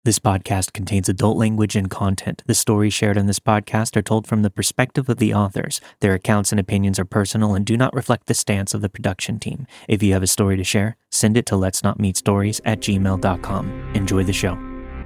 This podcast contains adult language and content. The stories shared in this podcast are told from the perspective of the authors. Their accounts and opinions are personal and do not reflect the stance of the production team. If you have a story to share, send it to letsnotmeetstories@gmail.com. Enjoy the show.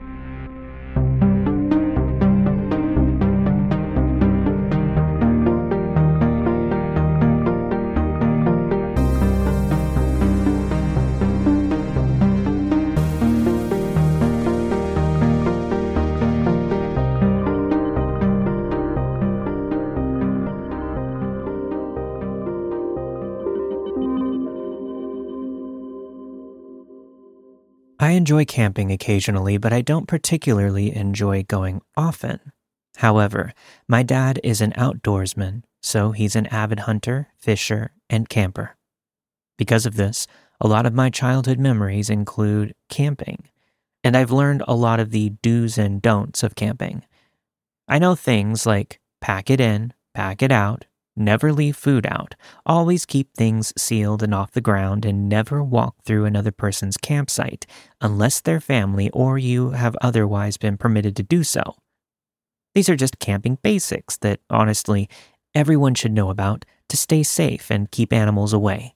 I enjoy camping occasionally, but I don't particularly enjoy going often. However, my dad is an outdoorsman, so he's an avid hunter, fisher, and camper. Because of this, a lot of my childhood memories include camping, and I've learned a lot of the do's and don'ts of camping. I know things like pack it in, pack it out, never leave food out, always keep things sealed and off the ground, and never walk through another person's campsite unless they're family or you have otherwise been permitted to do so. These are just camping basics that, honestly, everyone should know about to stay safe and keep animals away.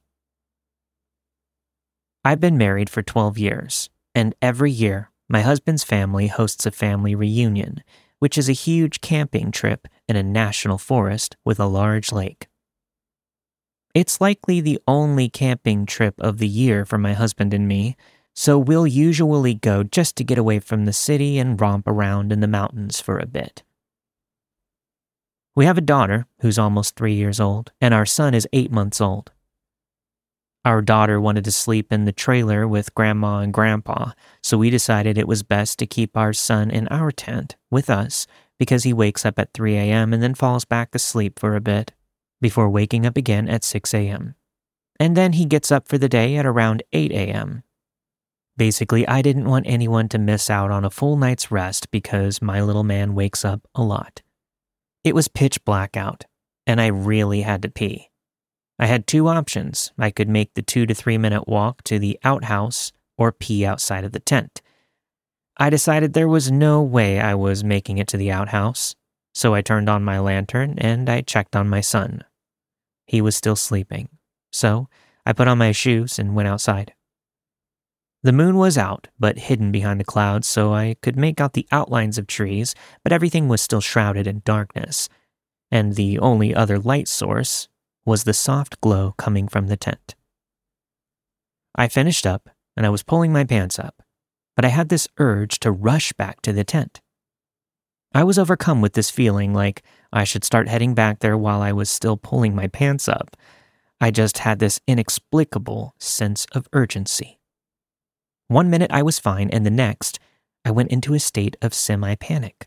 I've been married for 12 years, and every year, my husband's family hosts a family reunion, which is a huge camping trip in a national forest with a large lake. It's likely the only camping trip of the year for my husband and me, so we'll usually go just to get away from the city and romp around in the mountains for a bit. We have a daughter who's almost 3 years old, and our son is 8 months old. Our daughter wanted to sleep in the trailer with Grandma and Grandpa, so we decided it was best to keep our son in our tent with us because he wakes up at 3 a.m. and then falls back asleep for a bit before waking up again at 6 a.m. And then he gets up for the day at around 8 a.m. Basically, I didn't want anyone to miss out on a full night's rest because my little man wakes up a lot. It was pitch black out, and I really had to pee. I had two options. I could make the 2 to 3 minute walk to the outhouse or pee outside of the tent. I decided there was no way I was making it to the outhouse, so I turned on my lantern and I checked on my son. He was still sleeping, so I put on my shoes and went outside. The moon was out, but hidden behind the clouds, so I could make out the outlines of trees, but everything was still shrouded in darkness, and the only other light source was the soft glow coming from the tent. I finished up, and I was pulling my pants up, but I had this urge to rush back to the tent. I was overcome with this feeling like I should start heading back there while I was still pulling my pants up. I just had this inexplicable sense of urgency. 1 minute I was fine, and the next, I went into a state of semi-panic.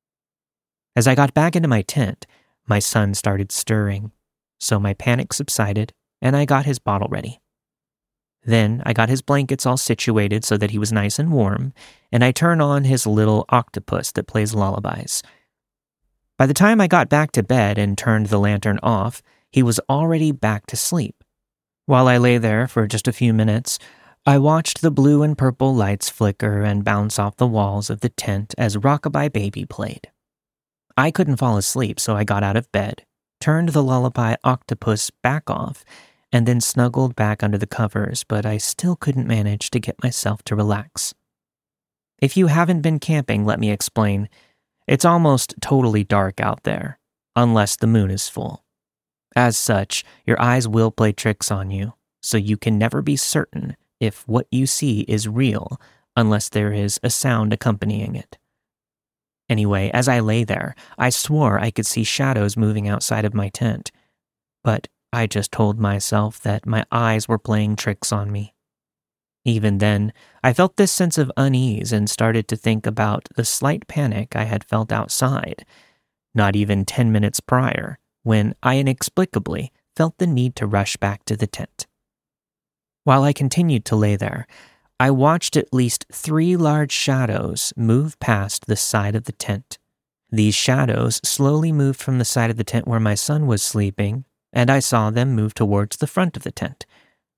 As I got back into my tent, my son started stirring. So my panic subsided, and I got his bottle ready. Then I got his blankets all situated so that he was nice and warm, and I turned on his little octopus that plays lullabies. By the time I got back to bed and turned the lantern off, he was already back to sleep. While I lay there for just a few minutes, I watched the blue and purple lights flicker and bounce off the walls of the tent as Rockabye Baby played. I couldn't fall asleep, so I got out of bed, turned the lullaby octopus back off, and then snuggled back under the covers, but I still couldn't manage to get myself to relax. If you haven't been camping, let me explain. It's almost totally dark out there, unless the moon is full. As such, your eyes will play tricks on you, so you can never be certain if what you see is real unless there is a sound accompanying it. Anyway, as I lay there, I swore I could see shadows moving outside of my tent, but I just told myself that my eyes were playing tricks on me. Even then, I felt this sense of unease and started to think about the slight panic I had felt outside, not even 10 minutes prior, when I inexplicably felt the need to rush back to the tent. While I continued to lay there, I watched at least 3 large shadows move past the side of the tent. These shadows slowly moved from the side of the tent where my son was sleeping, and I saw them move towards the front of the tent.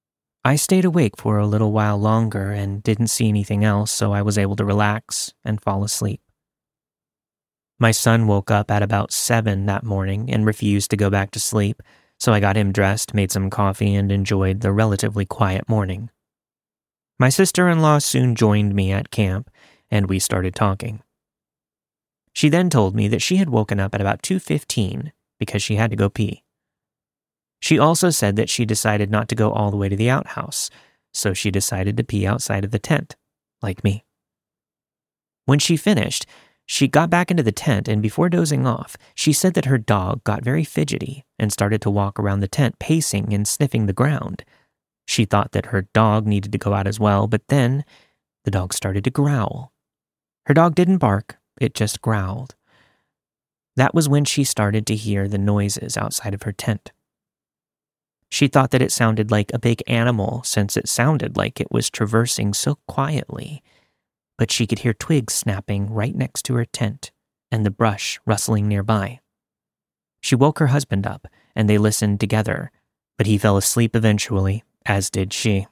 I stayed awake for a little while longer and didn't see anything else, so I was able to relax and fall asleep. My son woke up at about 7 that morning and refused to go back to sleep, so I got him dressed, made some coffee, and enjoyed the relatively quiet morning. My sister-in-law soon joined me at camp, and we started talking. She then told me that she had woken up at about 2:15 because she had to go pee. She also said that she decided not to go all the way to the outhouse, so she decided to pee outside of the tent, like me. When she finished, she got back into the tent, and before dozing off, she said that her dog got very fidgety and started to walk around the tent, pacing and sniffing the ground. She thought that her dog needed to go out as well, but then the dog started to growl. Her dog didn't bark, it just growled. That was when she started to hear the noises outside of her tent. She thought that it sounded like a big animal since it sounded like it was traversing so quietly, but she could hear twigs snapping right next to her tent and the brush rustling nearby. She woke her husband up and they listened together, but he fell asleep eventually, as did she.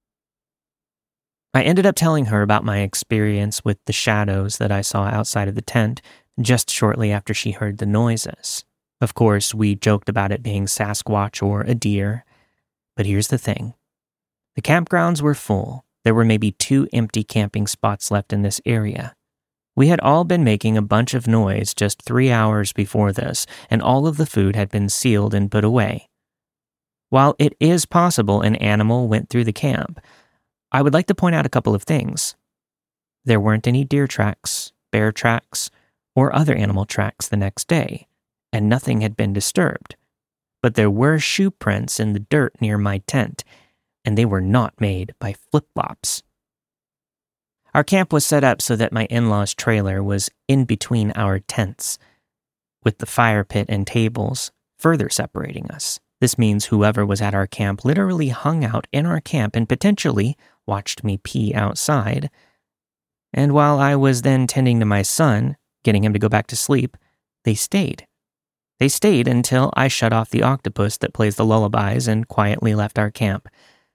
I ended up telling her about my experience with the shadows that I saw outside of the tent just shortly after she heard the noises. Of course, we joked about it being Sasquatch or a deer, but here's the thing. The campgrounds were full. There were maybe 2 empty camping spots left in this area. We had all been making a bunch of noise just 3 hours before this, and all of the food had been sealed and put away. While it is possible an animal went through the camp, I would like to point out a couple of things. There weren't any deer tracks, bear tracks, or other animal tracks the next day, and nothing had been disturbed. But there were shoe prints in the dirt near my tent, and they were not made by flip-flops. Our camp was set up so that my in-laws' trailer was in between our tents, with the fire pit and tables further separating us. This means whoever was at our camp literally hung out in our camp and potentially watched me pee outside. And while I was then tending to my son, getting him to go back to sleep, they stayed. They stayed until I shut off the octopus that plays the lullabies and quietly left our camp,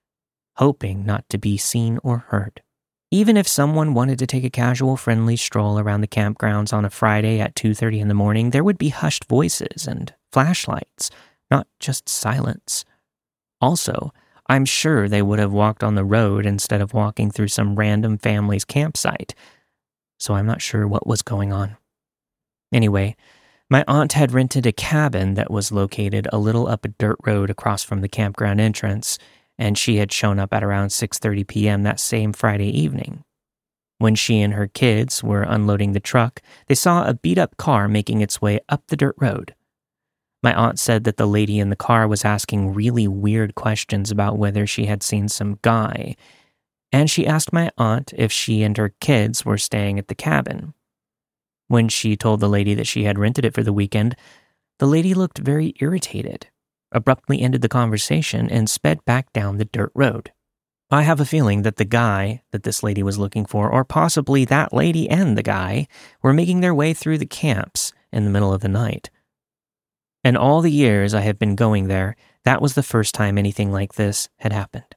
hoping not to be seen or heard. Even if someone wanted to take a casual, friendly stroll around the campgrounds on a Friday at 2:30 in the morning, there would be hushed voices and flashlights, not just silence. Also, I'm sure they would have walked on the road instead of walking through some random family's campsite, so I'm not sure what was going on. Anyway, my aunt had rented a cabin that was located a little up a dirt road across from the campground entrance, and she had shown up at around 6:30 p.m. that same Friday evening. When she and her kids were unloading the truck, they saw a beat-up car making its way up the dirt road. My aunt said that the lady in the car was asking really weird questions about whether she had seen some guy, and she asked my aunt if she and her kids were staying at the cabin. When she told the lady that she had rented it for the weekend, the lady looked very irritated, abruptly ended the conversation, and sped back down the dirt road. I have a feeling that the guy that this lady was looking for, or possibly that lady and the guy, were making their way through the camps in the middle of the night. In all the years I have been going there, that was the first time anything like this had happened.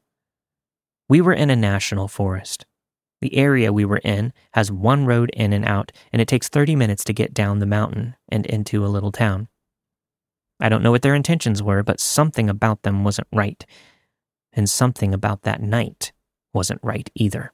We were in a national forest. The area we were in has one road in and out, and it takes 30 minutes to get down the mountain and into a little town. I don't know what their intentions were, but something about them wasn't right. And something about that night wasn't right either.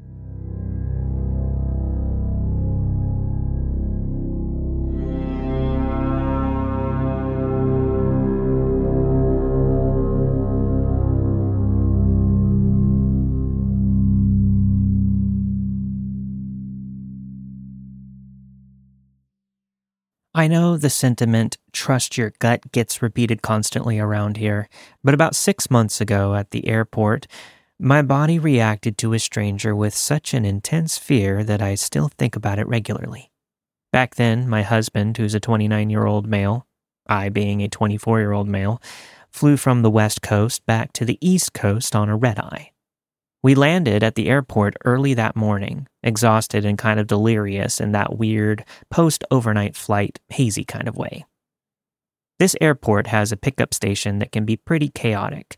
I know the sentiment, trust your gut, gets repeated constantly around here, but about 6 months ago at the airport, my body reacted to a stranger with such an intense fear that I still think about it regularly. Back then, my husband, who's a 29-year-old male, I being a 24-year-old male, flew from the West Coast back to the East Coast on a red-eye. We landed at the airport early that morning, exhausted and kind of delirious in that weird, post-overnight flight, hazy kind of way. This airport has a pickup station that can be pretty chaotic,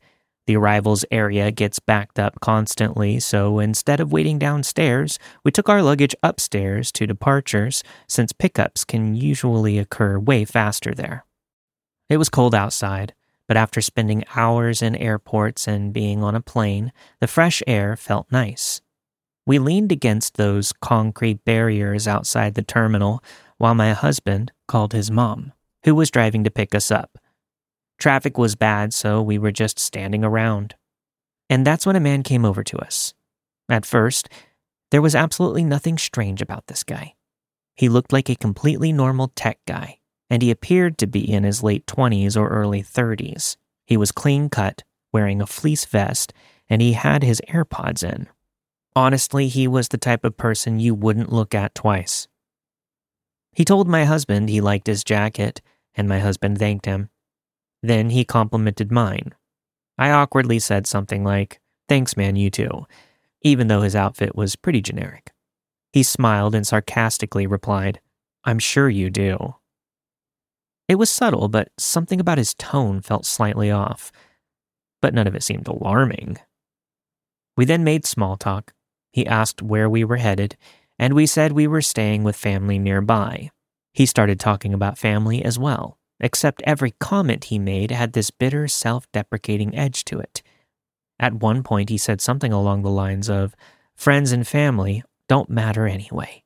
The arrivals area gets backed up constantly, so instead of waiting downstairs, we took our luggage upstairs to departures since pickups can usually occur way faster there. It was cold outside, but after spending hours in airports and being on a plane, the fresh air felt nice. We leaned against those concrete barriers outside the terminal while my husband called his mom, who was driving to pick us up. Traffic was bad, so we were just standing around. And that's when a man came over to us. At first, there was absolutely nothing strange about this guy. He looked like a completely normal tech guy, and he appeared to be in his late 20s or early 30s. He was clean cut, wearing a fleece vest, and he had his AirPods in. Honestly, he was the type of person you wouldn't look at twice. He told my husband he liked his jacket, and my husband thanked him. Then he complimented mine. I awkwardly said something like, "Thanks, man, you too," even though his outfit was pretty generic. He smiled and sarcastically replied, "I'm sure you do." It was subtle, but something about his tone felt slightly off. But none of it seemed alarming. We then made small talk. He asked where we were headed, and we said we were staying with family nearby. He started talking about family as well, except every comment he made had this bitter, self-deprecating edge to it. At one point, he said something along the lines of, "Friends and family don't matter anyway."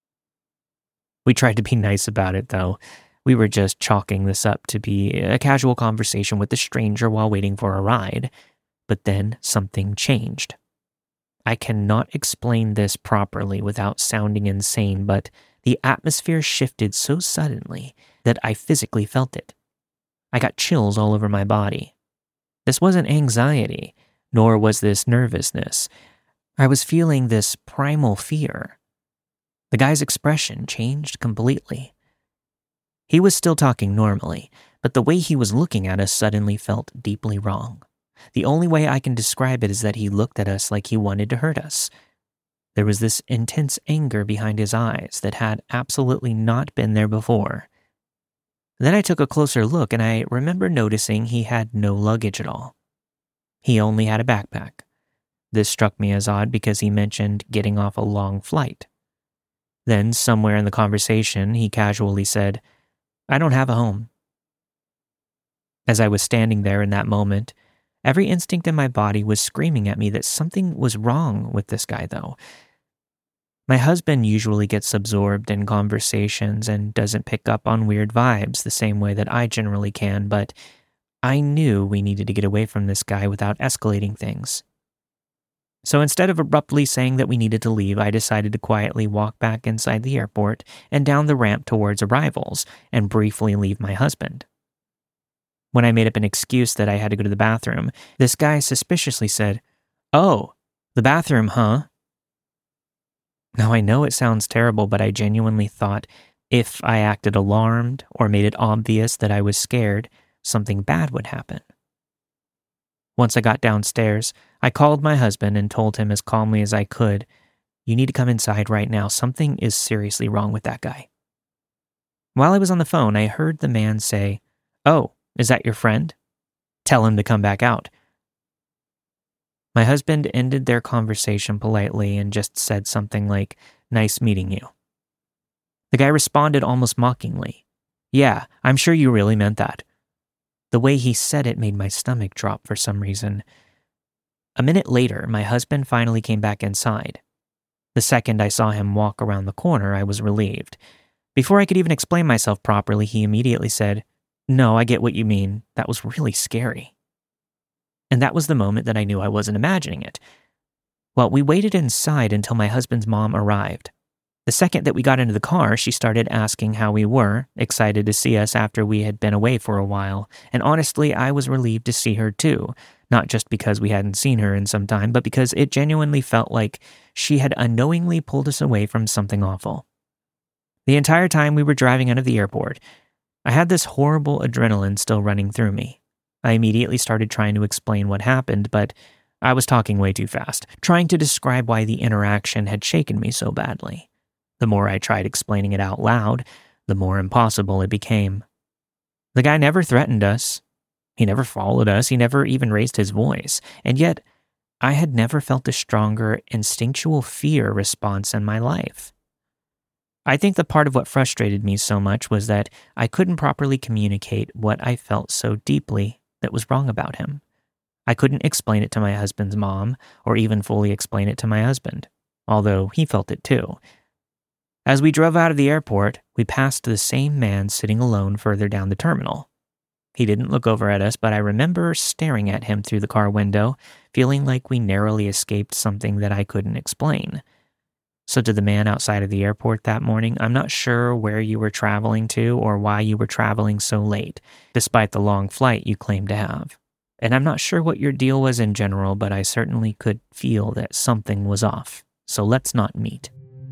We tried to be nice about it, though. We were just chalking this up to be a casual conversation with a stranger while waiting for a ride. But then something changed. I cannot explain this properly without sounding insane, but the atmosphere shifted so suddenly that I physically felt it. I got chills all over my body. This wasn't anxiety, nor was this nervousness. I was feeling this primal fear. The guy's expression changed completely. He was still talking normally, but the way he was looking at us suddenly felt deeply wrong. The only way I can describe it is that he looked at us like he wanted to hurt us. There was this intense anger behind his eyes that had absolutely not been there before. Then I took a closer look and I remember noticing he had no luggage at all. He only had a backpack. This struck me as odd because he mentioned getting off a long flight. Then, somewhere in the conversation, he casually said, "I don't have a home." As I was standing there in that moment, every instinct in my body was screaming at me that something was wrong with this guy, though. My husband usually gets absorbed in conversations and doesn't pick up on weird vibes the same way that I generally can, but I knew we needed to get away from this guy without escalating things. So instead of abruptly saying that we needed to leave, I decided to quietly walk back inside the airport and down the ramp towards arrivals and briefly leave my husband. When I made up an excuse that I had to go to the bathroom, this guy suspiciously said, "Oh, the bathroom, huh?" Now I know it sounds terrible, but I genuinely thought if I acted alarmed or made it obvious that I was scared, something bad would happen. Once I got downstairs, I called my husband and told him as calmly as I could, "You need to come inside right now. Something is seriously wrong with that guy." While I was on the phone, I heard the man say, "Oh, is that your friend? Tell him to come back out." My husband ended their conversation politely and just said something like, "Nice meeting you." The guy responded almost mockingly, "Yeah, I'm sure you really meant that." The way he said it made my stomach drop for some reason. A minute later, my husband finally came back inside. The second I saw him walk around the corner, I was relieved. Before I could even explain myself properly, he immediately said, "No, I get what you mean. That was really scary." And that was the moment that I knew I wasn't imagining it. Well, we waited inside until my husband's mom arrived. The second that we got into the car, she started asking how we were, excited to see us after we had been away for a while. And honestly, I was relieved to see her too, not just because we hadn't seen her in some time, but because it genuinely felt like she had unknowingly pulled us away from something awful. The entire time we were driving out of the airport, I had this horrible adrenaline still running through me. I immediately started trying to explain what happened, but I was talking way too fast, trying to describe why the interaction had shaken me so badly. The more I tried explaining it out loud, the more impossible it became. The guy never threatened us. He never followed us, he never even raised his voice, and yet I had never felt a stronger instinctual fear response in my life. I think the part of what frustrated me so much was that I couldn't properly communicate what I felt so deeply that was wrong about him. I couldn't explain it to my husband's mom or even fully explain it to my husband, although he felt it too. As we drove out of the airport, we passed the same man sitting alone further down the terminal. He didn't look over at us, but I remember staring at him through the car window, feeling like we narrowly escaped something that I couldn't explain. So to the man outside of the airport that morning, I'm not sure where you were traveling to or why you were traveling so late, despite the long flight you claimed to have. And I'm not sure what your deal was in general, but I certainly could feel that something was off. So let's not meet.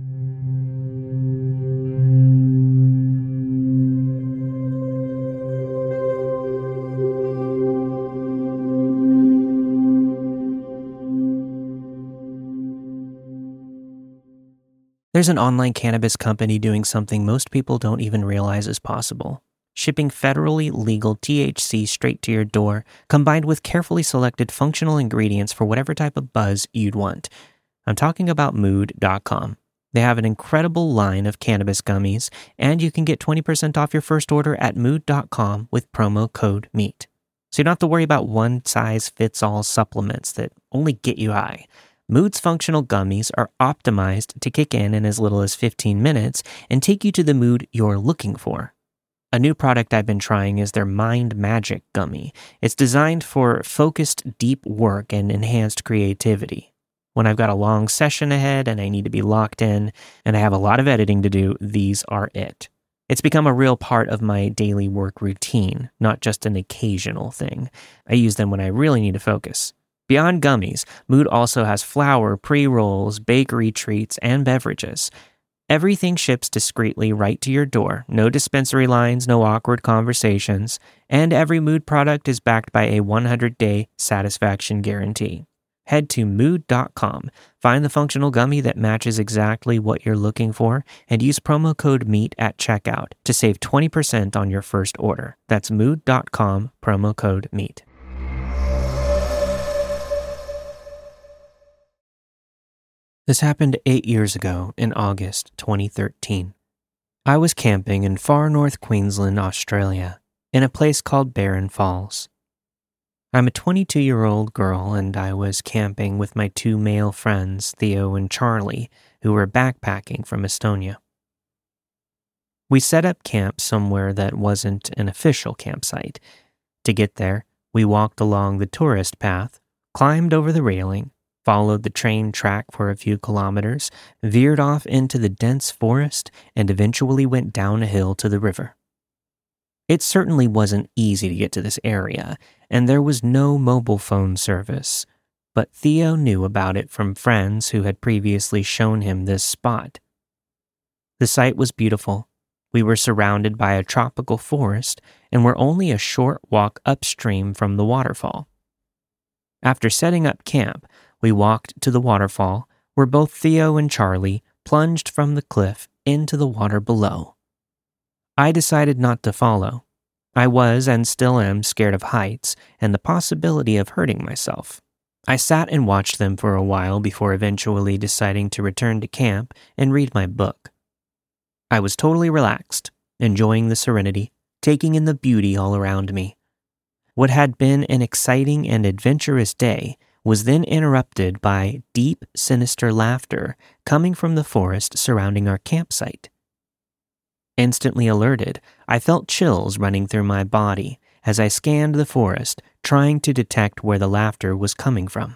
There's an online cannabis company doing something most people don't even realize is possible. Shipping federally legal THC straight to your door, combined with carefully selected functional ingredients for whatever type of buzz you'd want. I'm talking about Mood.com. They have an incredible line of cannabis gummies, and you can get 20% off your first order at Mood.com with promo code MEAT. So you don't have to worry about one-size-fits-all supplements that only get you high. Mood's functional gummies are optimized to kick in as little as 15 minutes and take you to the mood you're looking for. A new product I've been trying is their Mind Magic gummy. It's designed for focused, deep work and enhanced creativity. When I've got a long session ahead and I need to be locked in and I have a lot of editing to do, these are it. It's become a real part of my daily work routine, not just an occasional thing. I use them when I really need to focus. Beyond gummies, Mood also has flour, pre-rolls, bakery treats, and beverages. Everything ships discreetly right to your door. No dispensary lines, no awkward conversations, and every Mood product is backed by a 100-day satisfaction guarantee. Head to Mood.com, find the functional gummy that matches exactly what you're looking for, and use promo code MEAT at checkout to save 20% on your first order. That's Mood.com, promo code MEAT. This happened 8 years ago in August 2013. I was camping in far north Queensland, Australia, in a place called Barron Falls. I'm a 22-year-old girl and I was camping with my two male friends, Theo and Charlie, who were backpacking from Estonia. We set up camp somewhere that wasn't an official campsite. To get there, we walked along the tourist path, climbed over the railing, followed the train track for a few kilometers, veered off into the dense forest, and eventually went down a hill to the river. It certainly wasn't easy to get to this area, and there was no mobile phone service, but Theo knew about it from friends who had previously shown him this spot. The site was beautiful. We were surrounded by a tropical forest and were only a short walk upstream from the waterfall. After setting up camp, we walked to the waterfall, where both Theo and Charlie plunged from the cliff into the water below. I decided not to follow. I was and still am scared of heights and the possibility of hurting myself. I sat and watched them for a while before eventually deciding to return to camp and read my book. I was totally relaxed, enjoying the serenity, taking in the beauty all around me. What had been an exciting and adventurous day was then interrupted by deep, sinister laughter coming from the forest surrounding our campsite. Instantly alerted, I felt chills running through my body as I scanned the forest, trying to detect where the laughter was coming from.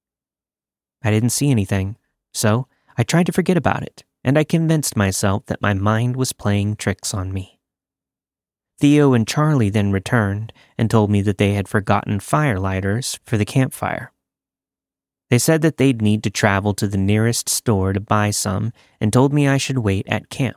I didn't see anything, so I tried to forget about it, and I convinced myself that my mind was playing tricks on me. Theo and Charlie then returned and told me that they had forgotten firelighters for the campfire. They said that they'd need to travel to the nearest store to buy some and told me I should wait at camp.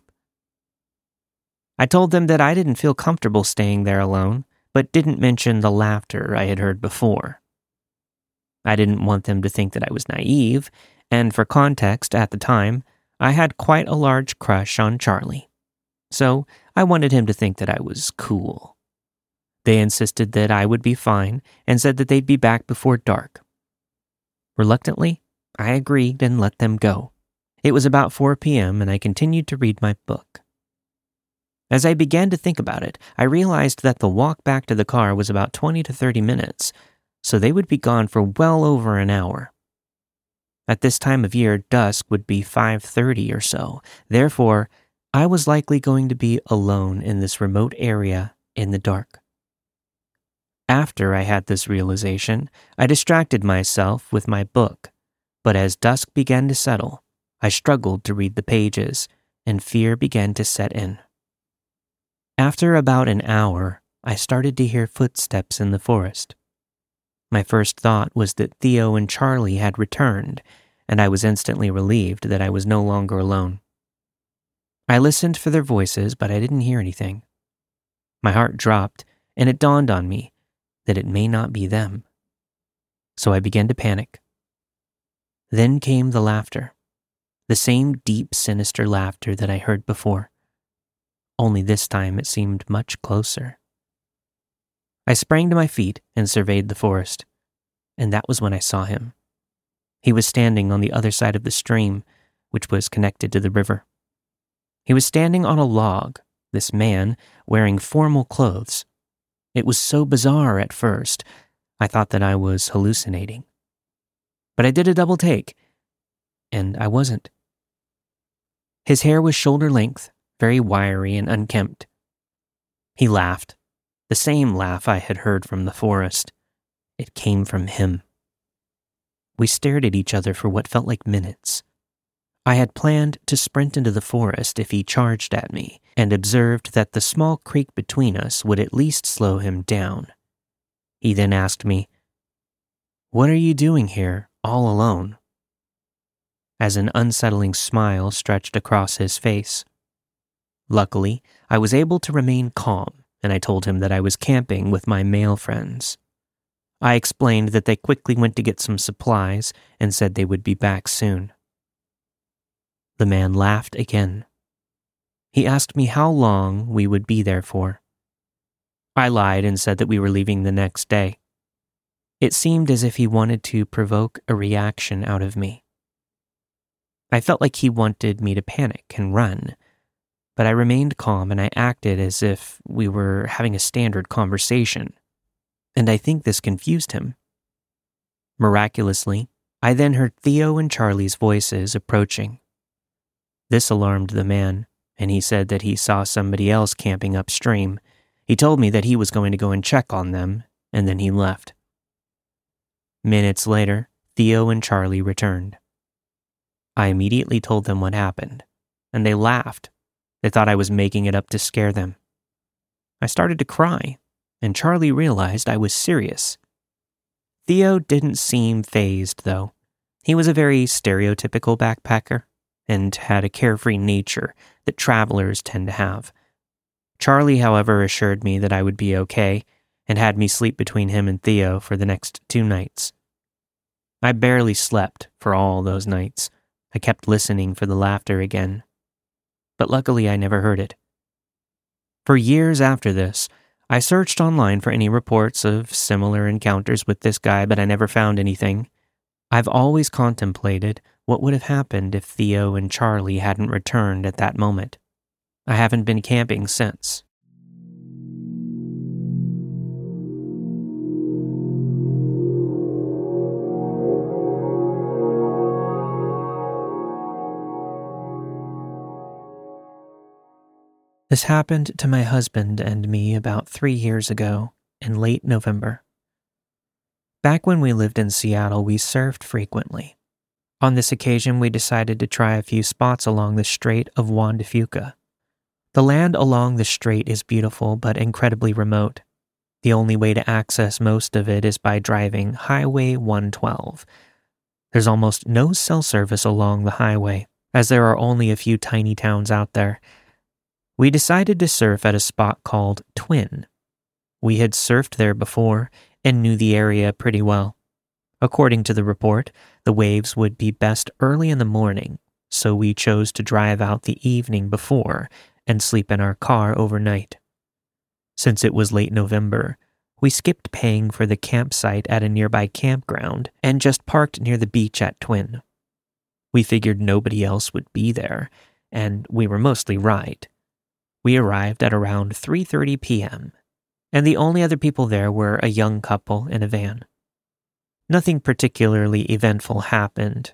I told them that I didn't feel comfortable staying there alone, but didn't mention the laughter I had heard before. I didn't want them to think that I was naive, and for context, at the time, I had quite a large crush on Charlie. So I wanted him to think that I was cool. They insisted that I would be fine and said that they'd be back before dark. Reluctantly, I agreed and let them go. It was about 4 p.m. and I continued to read my book. As I began to think about it, I realized that the walk back to the car was about 20 to 30 minutes, so they would be gone for well over an hour. At this time of year, dusk would be 5:30 or so. Therefore, I was likely going to be alone in this remote area in the dark. After I had this realization, I distracted myself with my book, but as dusk began to settle, I struggled to read the pages, and fear began to set in. After about an hour, I started to hear footsteps in the forest. My first thought was that Theo and Charlie had returned, and I was instantly relieved that I was no longer alone. I listened for their voices, but I didn't hear anything. My heart dropped, and it dawned on me that it may not be them. So I began to panic. Then came the laughter, the same deep, sinister laughter that I heard before. Only this time it seemed much closer. I sprang to my feet and surveyed the forest, and that was when I saw him. He was standing on the other side of the stream, which was connected to the river. He was standing on a log, this man wearing formal clothes. It was so bizarre at first, I thought that I was hallucinating. But I did a double take, and I wasn't. His hair was shoulder length, very wiry and unkempt. He laughed, the same laugh I had heard from the forest. It came from him. We stared at each other for what felt like minutes. I had planned to sprint into the forest if he charged at me, and observed that the small creek between us would at least slow him down. He then asked me, "What are you doing here, all alone?" As an unsettling smile stretched across his face. Luckily, I was able to remain calm, and I told him that I was camping with my male friends. I explained that they quickly went to get some supplies and said they would be back soon. The man laughed again. He asked me how long we would be there for. I lied and said that we were leaving the next day. It seemed as if he wanted to provoke a reaction out of me. I felt like he wanted me to panic and run, but I remained calm and I acted as if we were having a standard conversation, and I think this confused him. Miraculously, I then heard Theo and Charlie's voices approaching. This alarmed the man, and he said that he saw somebody else camping upstream. He told me that he was going to go and check on them, and then he left. Minutes later, Theo and Charlie returned. I immediately told them what happened, and they laughed. They thought I was making it up to scare them. I started to cry, and Charlie realized I was serious. Theo didn't seem fazed, though. He was a very stereotypical backpacker, and had a carefree nature that travelers tend to have. Charlie, however, assured me that I would be okay and had me sleep between him and Theo for the next 2 nights. I barely slept for all those nights. I kept listening for the laughter again, but luckily I never heard it. For years after this, I searched online for any reports of similar encounters with this guy, but I never found anything. I've always contemplated what would have happened if Theo and Charlie hadn't returned at that moment. I haven't been camping since. This happened to my husband and me about 3 years ago, in late November. Back when we lived in Seattle, we surfed frequently. On this occasion, we decided to try a few spots along the Strait of Juan de Fuca. The land along the strait is beautiful but incredibly remote. The only way to access most of it is by driving Highway 112. There's almost no cell service along the highway, as there are only a few tiny towns out there. We decided to surf at a spot called Twin. We had surfed there before and knew the area pretty well. According to the report, the waves would be best early in the morning, so we chose to drive out the evening before and sleep in our car overnight. Since it was late November, we skipped paying for the campsite at a nearby campground and just parked near the beach at Twin. We figured nobody else would be there, and we were mostly right. We arrived at around 3:30 p.m., and the only other people there were a young couple in a van. Nothing particularly eventful happened.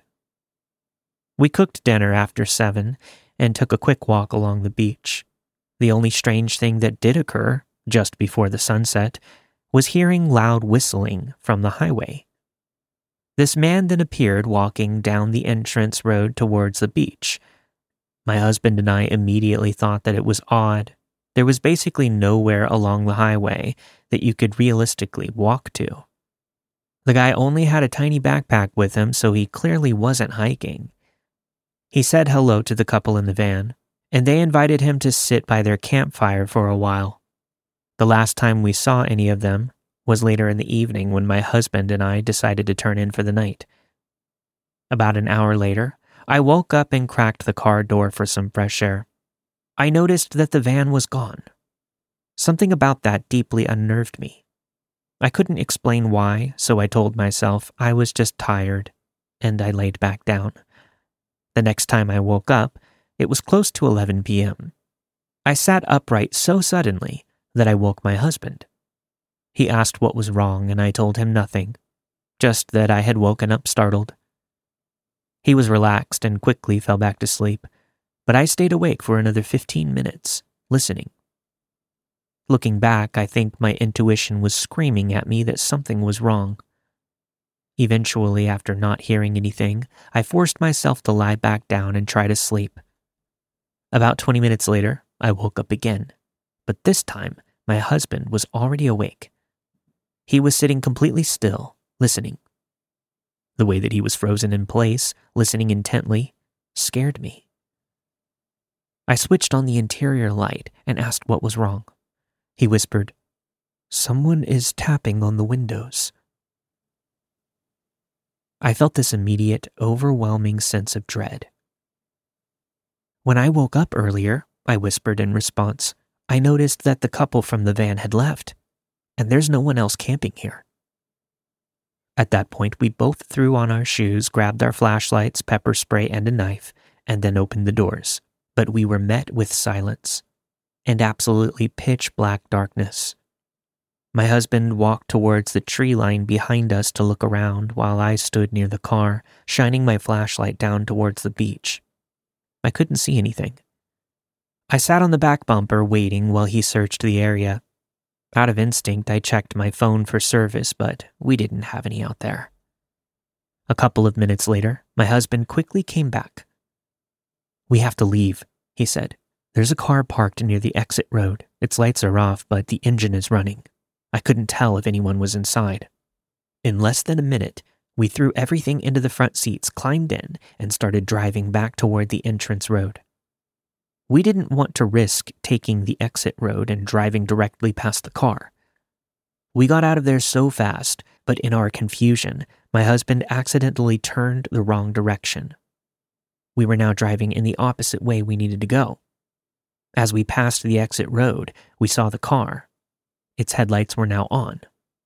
We cooked dinner after 7 and took a quick walk along the beach. The only strange thing that did occur, just before the sunset, was hearing loud whistling from the highway. This man then appeared walking down the entrance road towards the beach. My husband and I immediately thought that it was odd. There was basically nowhere along the highway that you could realistically walk to. The guy only had a tiny backpack with him, so he clearly wasn't hiking. He said hello to the couple in the van, and they invited him to sit by their campfire for a while. The last time we saw any of them was later in the evening when my husband and I decided to turn in for the night. About an hour later, I woke up and cracked the car door for some fresh air. I noticed that the van was gone. Something about that deeply unnerved me. I couldn't explain why, so I told myself I was just tired, and I laid back down. The next time I woke up, it was close to 11 p.m. I sat upright so suddenly that I woke my husband. He asked what was wrong, and I told him nothing, just that I had woken up startled. He was relaxed and quickly fell back to sleep, but I stayed awake for another 15 minutes, listening. Looking back, I think my intuition was screaming at me that something was wrong. Eventually, after not hearing anything, I forced myself to lie back down and try to sleep. About 20 minutes later, I woke up again, but this time, my husband was already awake. He was sitting completely still, listening. The way that he was frozen in place, listening intently, scared me. I switched on the interior light and asked what was wrong. He whispered, "Someone is tapping on the windows." I felt this immediate, overwhelming sense of dread. When I woke up earlier, I whispered in response, I noticed that the couple from the van had left, and there's no one else camping here. At that point, we both threw on our shoes, grabbed our flashlights, pepper spray, and a knife, and then opened the doors. But we were met with silence and absolutely pitch black darkness. My husband walked towards the tree line behind us to look around while I stood near the car, shining my flashlight down towards the beach. I couldn't see anything. I sat on the back bumper waiting while he searched the area. Out of instinct, I checked my phone for service, but we didn't have any out there. A couple of minutes later, my husband quickly came back. "We have to leave," he said. "There's a car parked near the exit road. Its lights are off, but the engine is running. I couldn't tell if anyone was inside." In less than a minute, we threw everything into the front seats, climbed in, and started driving back toward the entrance road. We didn't want to risk taking the exit road and driving directly past the car. We got out of there so fast, but in our confusion, my husband accidentally turned the wrong direction. We were now driving in the opposite way we needed to go. As we passed the exit road, we saw the car. Its headlights were now on.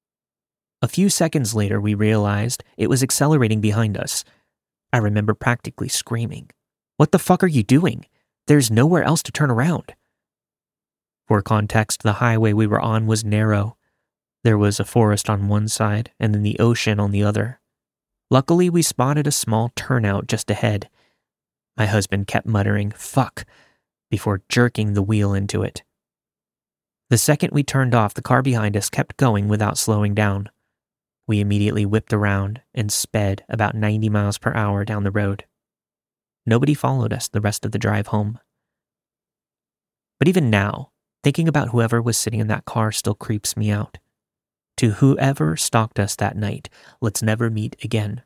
A few seconds later, we realized it was accelerating behind us. I remember practically screaming, "What the fuck are you doing? There's nowhere else to turn around." For context, the highway we were on was narrow. There was a forest on one side and then the ocean on the other. Luckily, we spotted a small turnout just ahead. My husband kept muttering, "Fuck," before jerking the wheel into it. The second we turned off, the car behind us kept going without slowing down. We immediately whipped around and sped about 90 miles per hour down the road. Nobody followed us the rest of the drive home. But even now, thinking about whoever was sitting in that car still creeps me out. To whoever stalked us that night, let's never meet again.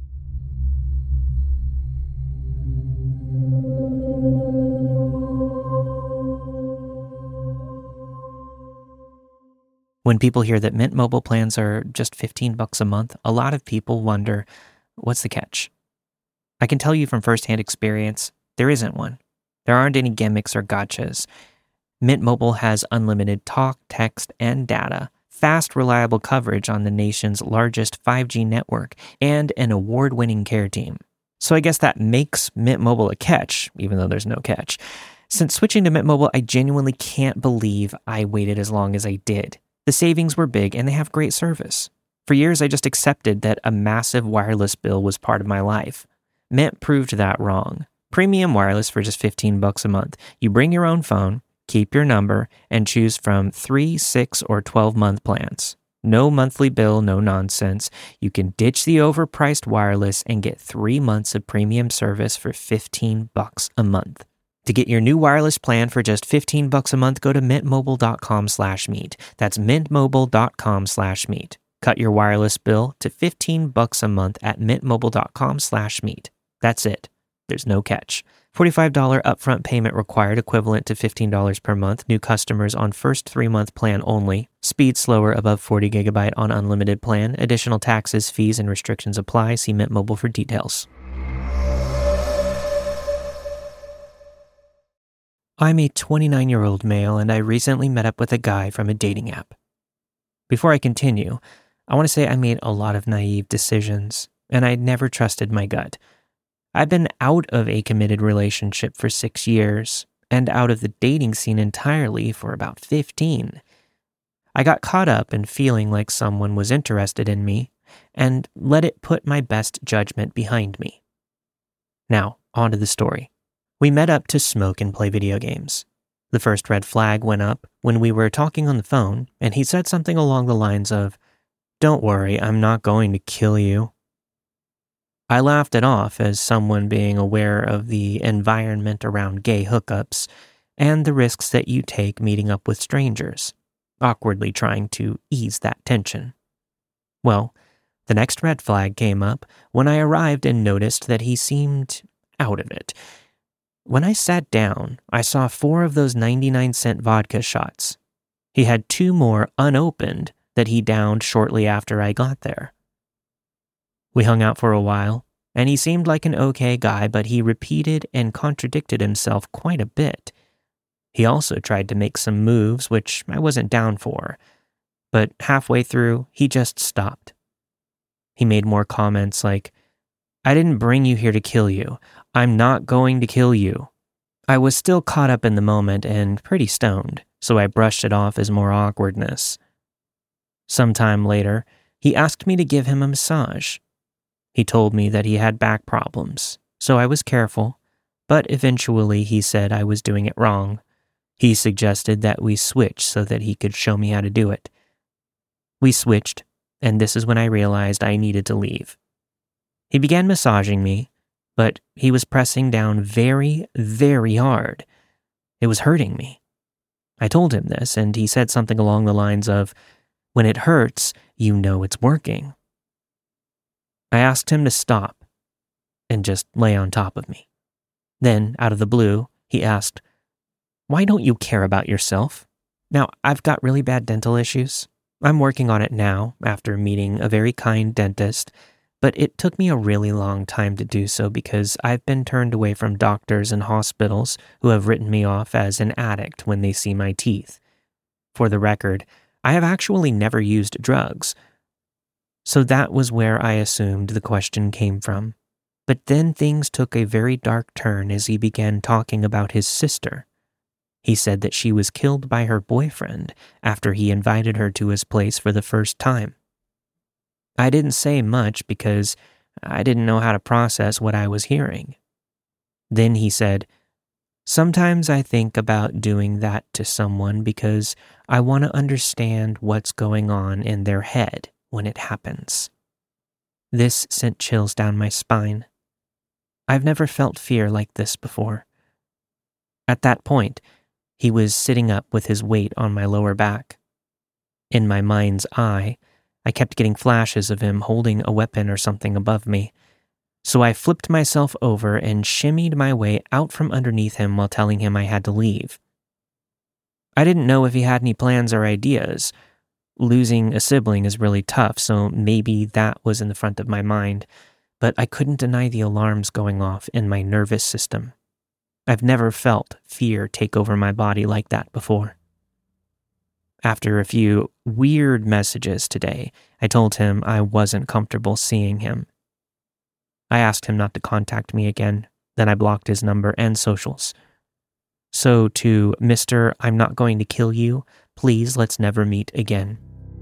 When people hear that Mint Mobile plans are just $15 a month, a lot of people wonder, what's the catch? I can tell you from firsthand experience, there isn't one. There aren't any gimmicks or gotchas. Mint Mobile has unlimited talk, text, and data, fast, reliable coverage on the nation's largest 5G network, and an award-winning care team. So I guess that makes Mint Mobile a catch, even though there's no catch. Since switching to Mint Mobile, I genuinely can't believe I waited as long as I did. The savings were big, and they have great service. For years, I just accepted that a massive wireless bill was part of my life. Mint proved that wrong. Premium wireless for just $15 a month. You bring your own phone, keep your number, and choose from 3, 6, or 12-month plans. No monthly bill, no nonsense. You can ditch the overpriced wireless and get 3 months of premium service for $15 a month. To get your new wireless plan for just $15 a month, go to mintmobile.com/meet. That's mintmobile.com/meet. Cut your wireless bill to $15 a month at mintmobile.com/meet. That's it. There's no catch. $45 upfront payment required, equivalent to $15 per month. New customers on first 3-month plan only. Speed slower above 40 gigabyte on unlimited plan. Additional taxes, fees, and restrictions apply. See Mint Mobile for details. I'm a 29-year-old male, and I recently met up with a guy from a dating app. Before I continue, I want to say I made a lot of naive decisions, and I never trusted my gut. I've been out of a committed relationship for 6 years, and out of the dating scene entirely for about 15. I got caught up in feeling like someone was interested in me, and let it put my best judgment behind me. Now, on to the story. We met up to smoke and play video games. The first red flag went up when we were talking on the phone, and he said something along the lines of, "Don't worry, I'm not going to kill you." I laughed it off as someone being aware of the environment around gay hookups and the risks that you take meeting up with strangers, awkwardly trying to ease that tension. Well, the next red flag came up when I arrived and noticed that he seemed out of it. When I sat down, I saw 4 of those 99-cent vodka shots. He had 2 more unopened that he downed shortly after I got there. We hung out for a while, and he seemed like an okay guy, but he repeated and contradicted himself quite a bit. He also tried to make some moves, which I wasn't down for, but halfway through, he just stopped. He made more comments like, "I didn't bring you here to kill you. I'm not going to kill you." I was still caught up in the moment and pretty stoned, so I brushed it off as more awkwardness. Sometime later, he asked me to give him a massage. He told me that he had back problems, so I was careful, but eventually he said I was doing it wrong. He suggested that we switch so that he could show me how to do it. We switched, and this is when I realized I needed to leave. He began massaging me, but he was pressing down very, very hard. It was hurting me. I told him this, and he said something along the lines of, "When it hurts, you know it's working." I asked him to stop and just lay on top of me. Then, out of the blue, he asked, "Why don't you care about yourself?" Now, I've got really bad dental issues. I'm working on it now after meeting a very kind dentist, but it took me a really long time to do so because I've been turned away from doctors and hospitals who have written me off as an addict when they see my teeth. For the record, I have actually never used drugs. So that was where I assumed the question came from. But then things took a very dark turn as he began talking about his sister. He said that she was killed by her boyfriend after he invited her to his place for the first time. I didn't say much because I didn't know how to process what I was hearing. Then he said, "Sometimes I think about doing that to someone because I want to understand what's going on in their head when it happens." This sent chills down my spine. I've never felt fear like this before. At that point, he was sitting up with his weight on my lower back. In my mind's eye, I kept getting flashes of him holding a weapon or something above me, so I flipped myself over and shimmied my way out from underneath him while telling him I had to leave. I didn't know if he had any plans or ideas. Losing a sibling is really tough, so maybe that was in the front of my mind, but I couldn't deny the alarms going off in my nervous system. I've never felt fear take over my body like that before. After a few weird messages today, I told him I wasn't comfortable seeing him. I asked him not to contact me again, then I blocked his number and socials. So to Mr. I'm not going to kill you, please let's never meet again.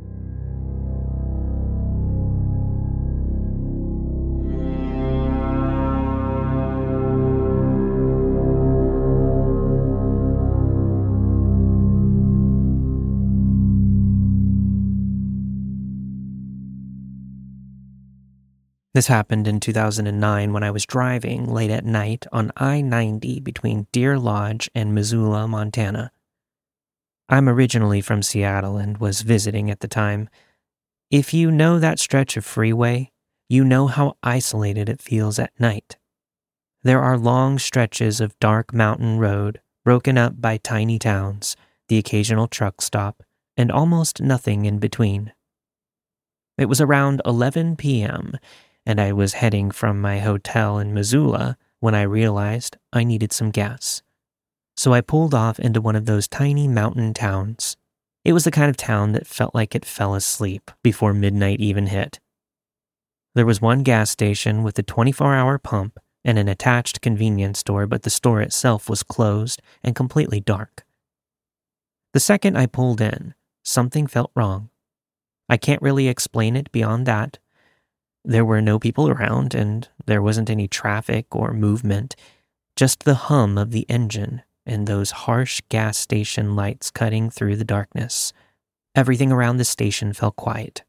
This happened in 2009 when I was driving late at night on I-90 between Deer Lodge and Missoula, Montana. I'm originally from Seattle and was visiting at the time. If you know that stretch of freeway, you know how isolated it feels at night. There are long stretches of dark mountain road broken up by tiny towns, the occasional truck stop, and almost nothing in between. It was around 11 p.m., and I was heading from my hotel in Missoula when I realized I needed some gas. So I pulled off into one of those tiny mountain towns. It was the kind of town that felt like it fell asleep before midnight even hit. There was one gas station with a 24-hour pump and an attached convenience store, but the store itself was closed and completely dark. The second I pulled in, something felt wrong. I can't really explain it beyond that. There were no people around, and there wasn't any traffic or movement, just the hum of the engine and those harsh gas station lights cutting through the darkness. Everything around the station felt quiet.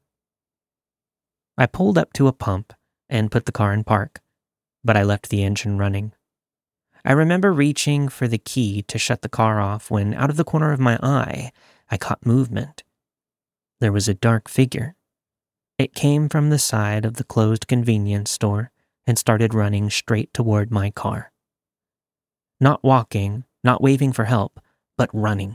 I pulled up to a pump and put the car in park, but I left the engine running. I remember reaching for the key to shut the car off when, out of the corner of my eye, I caught movement. There was a dark figure. It came from the side of the closed convenience store and started running straight toward my car. Not walking, not waving for help, but running.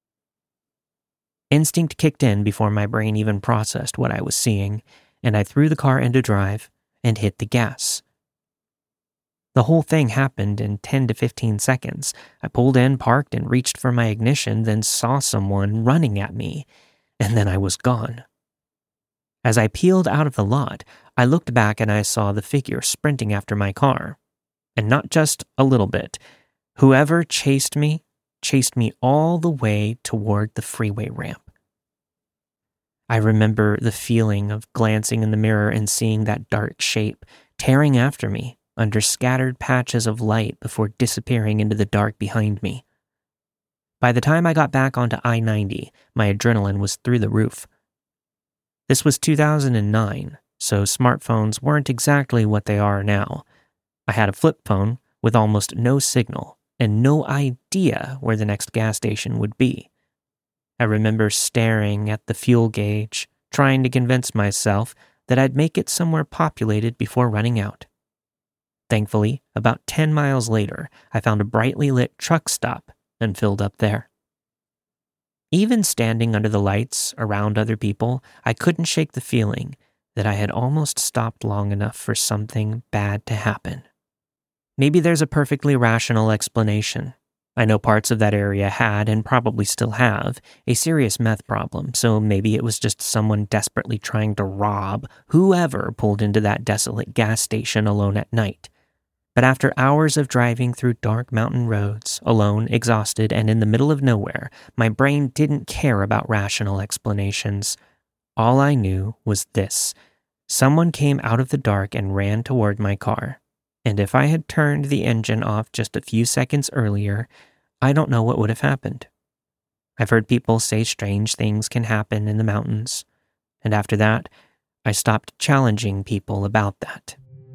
Instinct kicked in before my brain even processed what I was seeing, and I threw the car into drive and hit the gas. The whole thing happened in 10 to 15 seconds. I pulled in, parked, and reached for my ignition, then saw someone running at me, and then I was gone. As I peeled out of the lot, I looked back and I saw the figure sprinting after my car. And not just a little bit. Whoever chased me all the way toward the freeway ramp. I remember the feeling of glancing in the mirror and seeing that dark shape tearing after me under scattered patches of light before disappearing into the dark behind me. By the time I got back onto I-90, my adrenaline was through the roof. This was 2009, so smartphones weren't exactly what they are now. I had a flip phone with almost no signal and no idea where the next gas station would be. I remember staring at the fuel gauge, trying to convince myself that I'd make it somewhere populated before running out. Thankfully, about 10 miles later, I found a brightly lit truck stop and filled up there. Even standing under the lights around other people, I couldn't shake the feeling that I had almost stopped long enough for something bad to happen. Maybe there's a perfectly rational explanation. I know parts of that area had, and probably still have, a serious meth problem, so maybe it was just someone desperately trying to rob whoever pulled into that desolate gas station alone at night. But after hours of driving through dark mountain roads, alone, exhausted, and in the middle of nowhere, my brain didn't care about rational explanations. All I knew was this. Someone came out of the dark and ran toward my car. And if I had turned the engine off just a few seconds earlier, I don't know what would have happened. I've heard people say strange things can happen in the mountains. And after that, I stopped challenging people about that.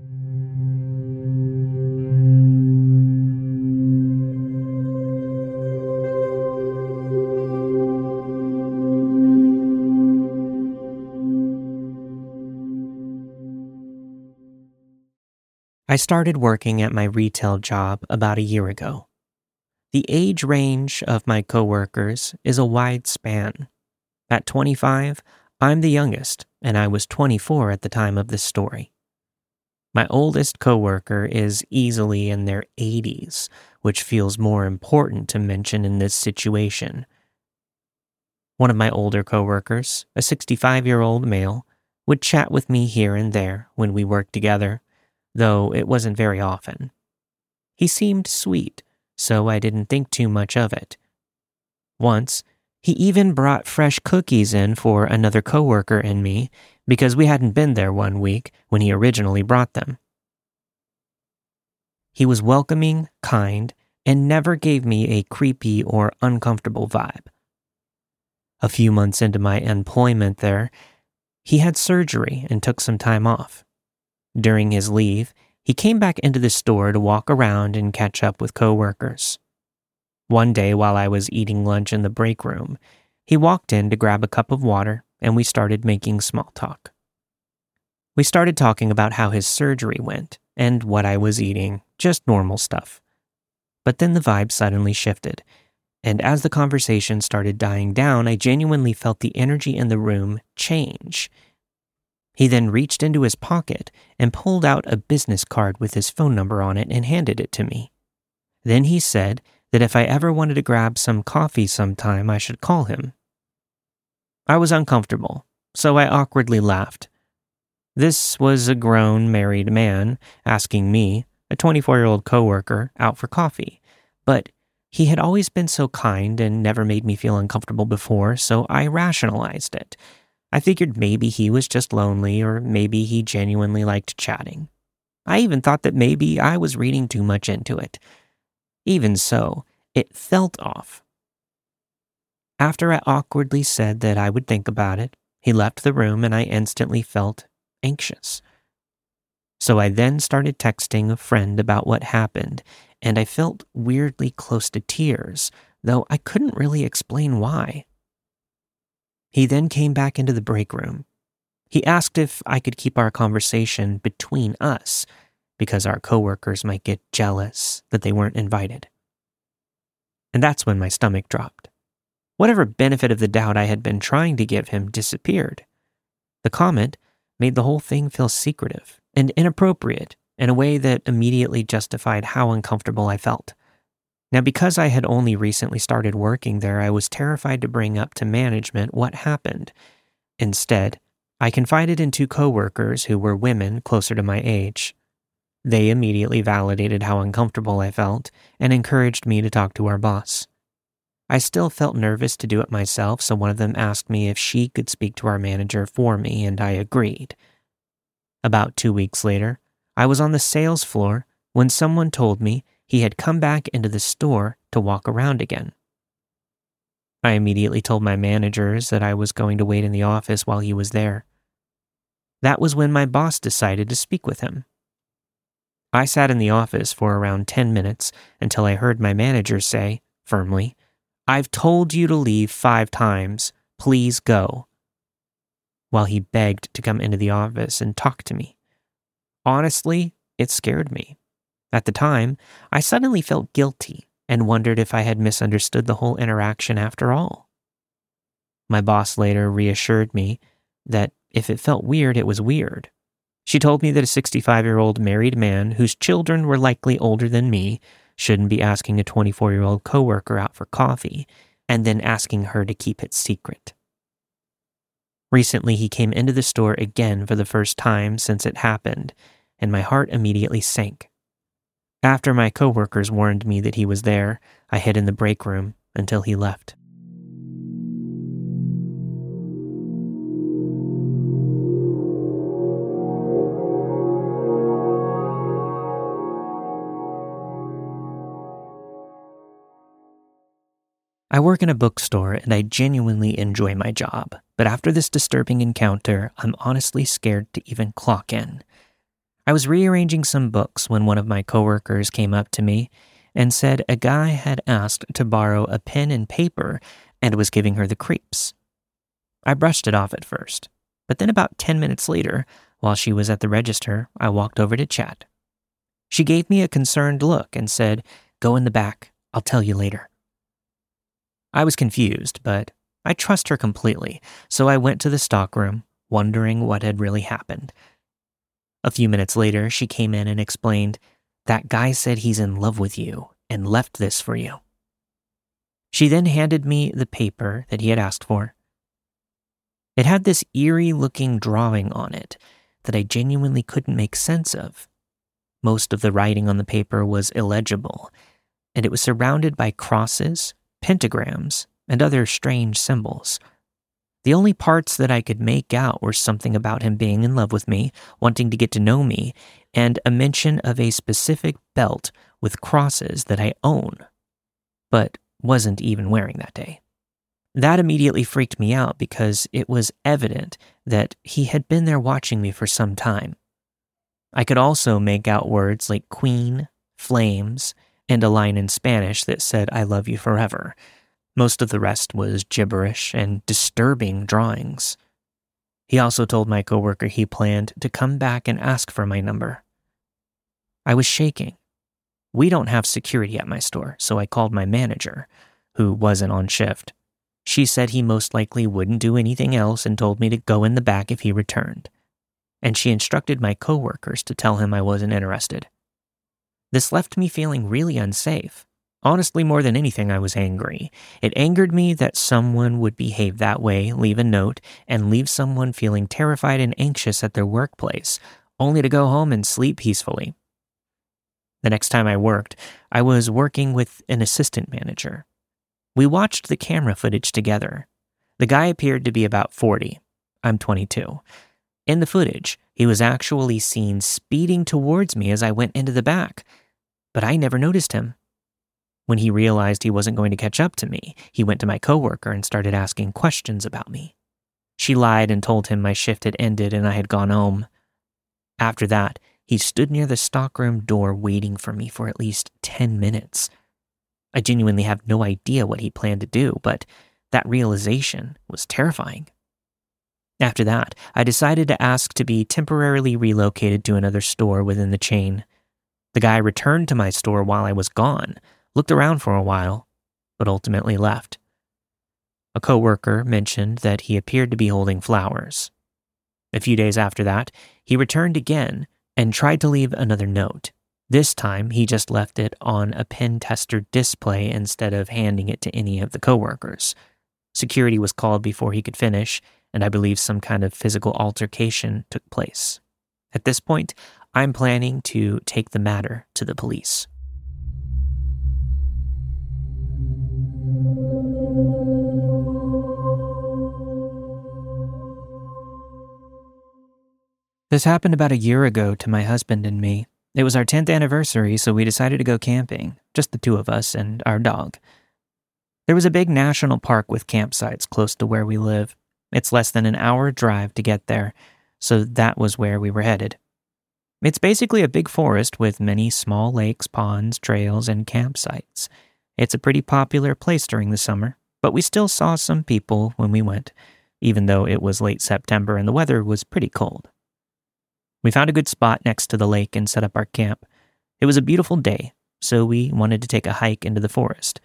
I started working at my retail job about a year ago. The age range of my coworkers is a wide span. At 25, I'm the youngest, and I was 24 at the time of this story. My oldest coworker is easily in their 80s, which feels more important to mention in this situation. One of my older coworkers, a 65-year-old male, would chat with me here and there when we worked together, though it wasn't very often. He seemed sweet, so I didn't think too much of it. Once, he even brought fresh cookies in for another coworker and me because we hadn't been there one week when he originally brought them. He was welcoming, kind, and never gave me a creepy or uncomfortable vibe. A few months into my employment there, he had surgery and took some time off. During his leave, he came back into the store to walk around and catch up with coworkers. One day while I was eating lunch in the break room, he walked in to grab a cup of water and we started making small talk. We started talking about how his surgery went and what I was eating, just normal stuff. But then the vibe suddenly shifted, and as the conversation started dying down, I genuinely felt the energy in the room change. He then reached into his pocket and pulled out a business card with his phone number on it and handed it to me. Then he said that if I ever wanted to grab some coffee sometime, I should call him. I was uncomfortable, so I awkwardly laughed. This was a grown, married man asking me, a 24-year-old coworker, out for coffee, but he had always been so kind and never made me feel uncomfortable before, so I rationalized it. I figured maybe he was just lonely or maybe he genuinely liked chatting. I even thought that maybe I was reading too much into it. Even so, it felt off. After I awkwardly said that I would think about it, he left the room and I instantly felt anxious. So I then started texting a friend about what happened, and I felt weirdly close to tears, though I couldn't really explain why. He then came back into the break room. He asked if I could keep our conversation between us, because our coworkers might get jealous that they weren't invited. And that's when my stomach dropped. Whatever benefit of the doubt I had been trying to give him disappeared. The comment made the whole thing feel secretive and inappropriate in a way that immediately justified how uncomfortable I felt. Now, because I had only recently started working there, I was terrified to bring up to management what happened. Instead, I confided in two coworkers who were women closer to my age. They immediately validated how uncomfortable I felt and encouraged me to talk to our boss. I still felt nervous to do it myself, so one of them asked me if she could speak to our manager for me, and I agreed. About 2 weeks later, I was on the sales floor when someone told me he had come back into the store to walk around again. I immediately told my managers that I was going to wait in the office while he was there. That was when my boss decided to speak with him. I sat in the office for around 10 minutes until I heard my manager say, firmly, "I've told you to leave 5 times. Please go," while he begged to come into the office and talk to me. Honestly, it scared me. At the time, I suddenly felt guilty and wondered if I had misunderstood the whole interaction after all. My boss later reassured me that if it felt weird, it was weird. She told me that a 65-year-old married man whose children were likely older than me shouldn't be asking a 24-year-old coworker out for coffee and then asking her to keep it secret. Recently, he came into the store again for the first time since it happened, and my heart immediately sank. After my coworkers warned me that he was there, I hid in the break room until he left. I work in a bookstore and I genuinely enjoy my job, but after this disturbing encounter, I'm honestly scared to even clock in. I was rearranging some books when one of my coworkers came up to me and said a guy had asked to borrow a pen and paper and was giving her the creeps. I brushed it off at first, but then about 10 minutes later, while she was at the register, I walked over to chat. She gave me a concerned look and said, "Go in the back, I'll tell you later." I was confused, but I trust her completely, so I went to the stockroom, wondering what had really happened. A few minutes later, she came in and explained, "That guy said he's in love with you and left this for you." She then handed me the paper that he had asked for. It had this eerie-looking drawing on it that I genuinely couldn't make sense of. Most of the writing on the paper was illegible, and it was surrounded by crosses, pentagrams, and other strange symbols. The only parts that I could make out were something about him being in love with me, wanting to get to know me, and a mention of a specific belt with crosses that I own, but wasn't even wearing that day. That immediately freaked me out because it was evident that he had been there watching me for some time. I could also make out words like queen, flames, and a line in Spanish that said, "I love you forever." Most of the rest was gibberish and disturbing drawings. He also told my coworker he planned to come back and ask for my number. I was shaking. We don't have security at my store, so I called my manager, who wasn't on shift. She said he most likely wouldn't do anything else and told me to go in the back if he returned. And she instructed my coworkers to tell him I wasn't interested. This left me feeling really unsafe. Honestly, more than anything, I was angry. It angered me that someone would behave that way, leave a note, and leave someone feeling terrified and anxious at their workplace, only to go home and sleep peacefully. The next time I worked, I was working with an assistant manager. We watched the camera footage together. The guy appeared to be about 40. I'm 22. In the footage, he was actually seen speeding towards me as I went into the back, but I never noticed him. When he realized he wasn't going to catch up to me, he went to my coworker and started asking questions about me. She lied and told him my shift had ended and I had gone home. After that, he stood near the stockroom door waiting for me for at least 10 minutes. I genuinely have no idea what he planned to do, but that realization was terrifying. After that, I decided to ask to be temporarily relocated to another store within the chain. The guy returned to my store while I was gone, looked around for a while, but ultimately left. A coworker mentioned that he appeared to be holding flowers. A few days after that, he returned again and tried to leave another note. This time, he just left it on a pen tester display instead of handing it to any of the coworkers. Security was called before he could finish, and I believe some kind of physical altercation took place. At this point, I'm planning to take the matter to the police. This happened about a year ago to my husband and me. It was our 10th anniversary, so we decided to go camping, just the two of us and our dog. There was a big national park with campsites close to where we live. It's less than an hour drive to get there, so that was where we were headed. It's basically a big forest with many small lakes, ponds, trails, and campsites. It's a pretty popular place during the summer, but we still saw some people when we went, even though it was late September and the weather was pretty cold. We found a good spot next to the lake and set up our camp. It was a beautiful day, so we wanted to take a hike into the forest.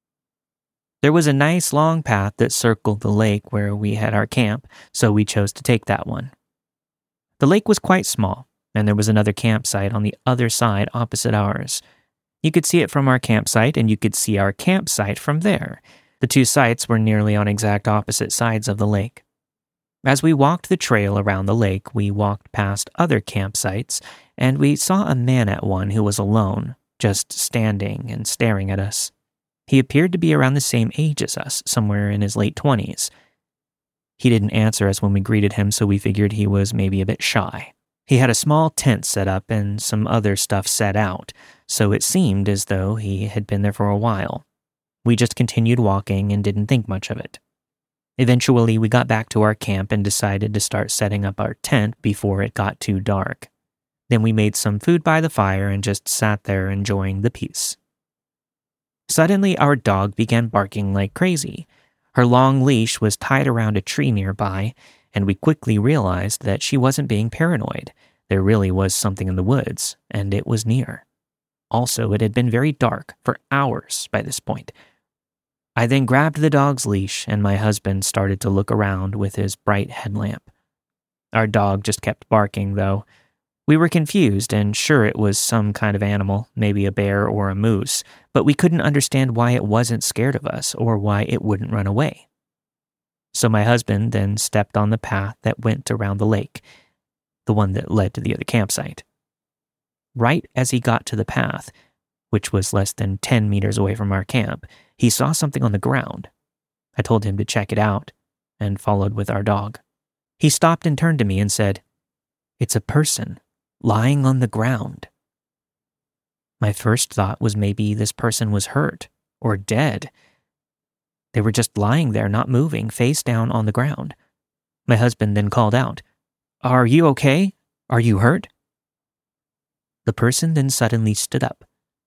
There was a nice long path that circled the lake where we had our camp, so we chose to take that one. The lake was quite small, and there was another campsite on the other side opposite ours. You could see it from our campsite, and you could see our campsite from there. The two sites were nearly on exact opposite sides of the lake. As we walked the trail around the lake, we walked past other campsites, and we saw a man at one who was alone, just standing and staring at us. He appeared to be around the same age as us, somewhere in his late 20s. He didn't answer us when we greeted him, so we figured he was maybe a bit shy. He had a small tent set up and some other stuff set out, so it seemed as though he had been there for a while. We just continued walking and didn't think much of it. Eventually, we got back to our camp and decided to start setting up our tent before it got too dark. Then we made some food by the fire and just sat there enjoying the peace. Suddenly, our dog began barking like crazy. Her long leash was tied around a tree nearby, and we quickly realized that she wasn't being paranoid. There really was something in the woods, and it was near. Also, it had been very dark for hours by this point. I then grabbed the dog's leash, and my husband started to look around with his bright headlamp. Our dog just kept barking, though. We were confused and sure it was some kind of animal, maybe a bear or a moose, but we couldn't understand why it wasn't scared of us or why it wouldn't run away. So my husband then stepped on the path that went around the lake, the one that led to the other campsite. Right as he got to the path, which was less than 10 meters away from our camp, he saw something on the ground. I told him to check it out and followed with our dog. He stopped and turned to me and said, "It's a person lying on the ground." My first thought was maybe this person was hurt or dead. They were just lying there, not moving, face down on the ground. My husband then called out, "Are you okay? Are you hurt?" The person then suddenly stood up.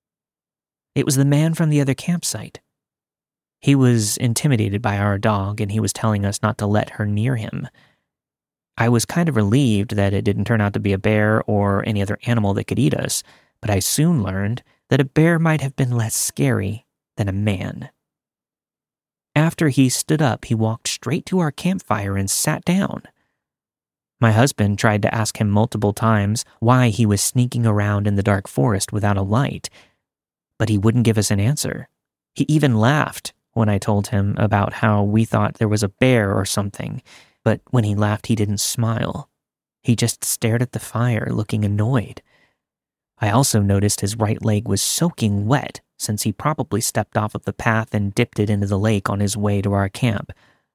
It was the man from the other campsite. He was intimidated by our dog and he was telling us not to let her near him. I was kind of relieved that it didn't turn out to be a bear or any other animal that could eat us, but I soon learned that a bear might have been less scary than a man. After he stood up, he walked straight to our campfire and sat down. My husband tried to ask him multiple times why he was sneaking around in the dark forest without a light, but he wouldn't give us an answer. He even laughed when I told him about how we thought there was a bear or something, but when he laughed, he didn't smile. He just stared at the fire, looking annoyed. I also noticed his right leg was soaking wet since he probably stepped off of the path and dipped it into the lake on his way to our camp.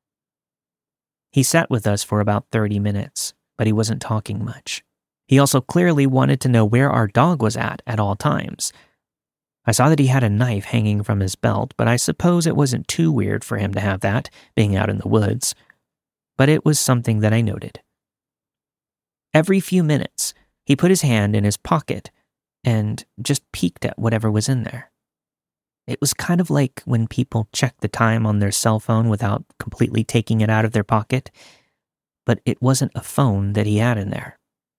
He sat with us for about 30 minutes, but he wasn't talking much. He also clearly wanted to know where our dog was at all times. I saw that he had a knife hanging from his belt, but I suppose it wasn't too weird for him to have that, being out in the woods. But it was something that I noted. Every few minutes, he put his hand in his pocket and just peeked at whatever was in there. It was kind of like when people check the time on their cell phone without completely taking it out of their pocket, but it wasn't a phone that he had in there.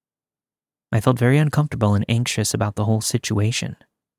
I felt very uncomfortable and anxious about the whole situation.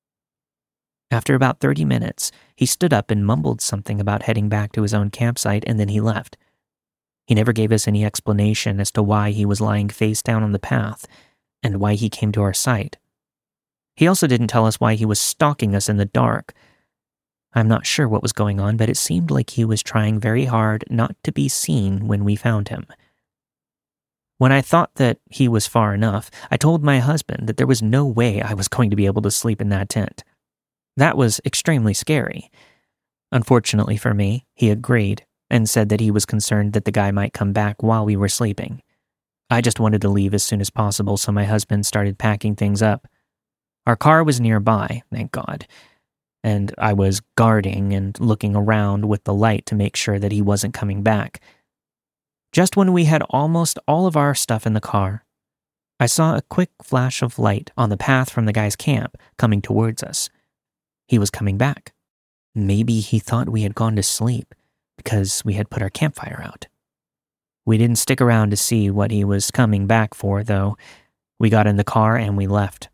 After about 30 minutes, he stood up and mumbled something about heading back to his own campsite, and then he left. He never gave us any explanation as to why he was lying face down on the path and why he came to our site. He also didn't tell us why he was stalking us in the dark. I'm not sure what was going on, but it seemed like he was trying very hard not to be seen when we found him. When I thought that he was far enough, I told my husband that there was no way I was going to be able to sleep in that tent. That was extremely scary. Unfortunately for me, he agreed and said that he was concerned that the guy might come back while we were sleeping. I just wanted to leave as soon as possible, so my husband started packing things up. Our car was nearby, thank God, and I was guarding and looking around with the light to make sure that he wasn't coming back. Just when we had almost all of our stuff in the car, I saw a quick flash of light on the path from the guy's camp coming towards us. He was coming back. Maybe he thought we had gone to sleep because we had put our campfire out. We didn't stick around to see what he was coming back for, though. We got in the car and we left.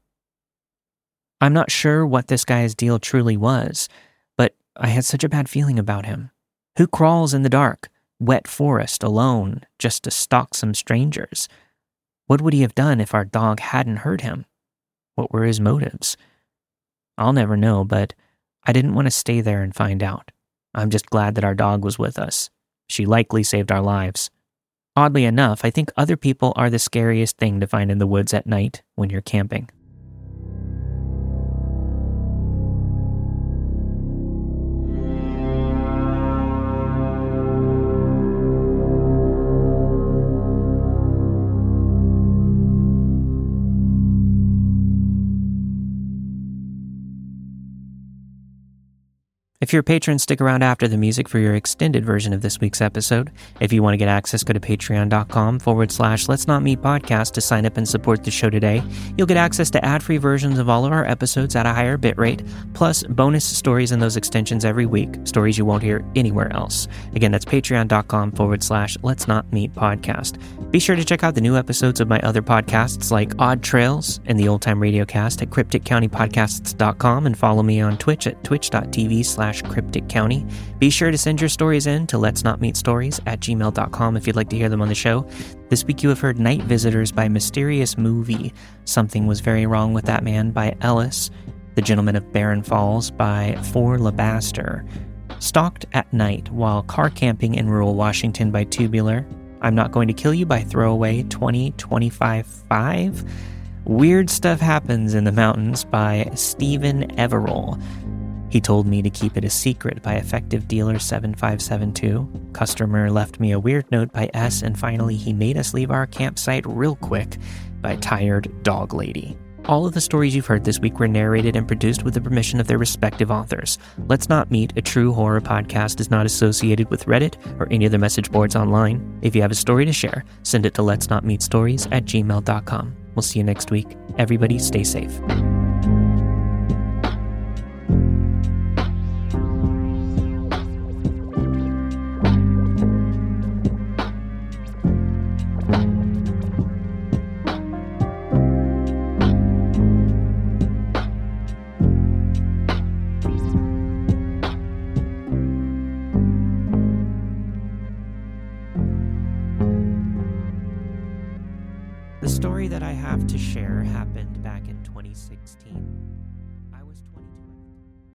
I'm not sure what this guy's deal truly was, but I had such a bad feeling about him. Who crawls in the dark, wet forest alone just to stalk some strangers? What would he have done if our dog hadn't hurt him? What were his motives? I'll never know, but I didn't want to stay there and find out. I'm just glad that our dog was with us. She likely saved our lives. Oddly enough, I think other people are the scariest thing to find in the woods at night when you're camping. If you're a patron, stick around after the music for your extended version of this week's episode. If you want to get access, go to patreon.com/Let's Not Meet Podcast to sign up and support the show today. You'll get access to ad-free versions of all of our episodes at a higher bitrate, plus bonus stories in those extensions every week, stories you won't hear anywhere else. Again, that's patreon.com/Let's Not Meet Podcast. Be sure to check out the new episodes of my other podcasts like Odd Trails and the Old Time Radio Cast at crypticcountypodcasts.com, and follow me on Twitch at twitch.tv/ /crypticcounty. Be sure to send your stories in to letsnotmeetstories@gmail.com if you'd like to hear them on the show. This week you have heard Night Visitors by Mysterious Movie, Something Was Very Wrong with That Man by Ellis, The Gentleman of Barren Falls by For Labaster, Stalked at Night While Car Camping in Rural Washington by Tubular, I'm Not Going to Kill You by Throwaway 2025, Weird Stuff Happens in the Mountains by Stephen Everall, He Told Me to Keep It a Secret by Effective Dealer 7572, Customer Left Me a Weird Note by S, and finally He Made Us Leave Our Campsite Real Quick by Tired Dog Lady. All of the stories you've heard this week were narrated and produced with the permission of their respective authors. Let's Not Meet, a true horror podcast, is not associated with Reddit or any other message boards online. If you have a story to share, send it to letsnotmeetstories@gmail.com. We'll see you next week. Everybody stay safe. The story that I have to share happened back in 2016.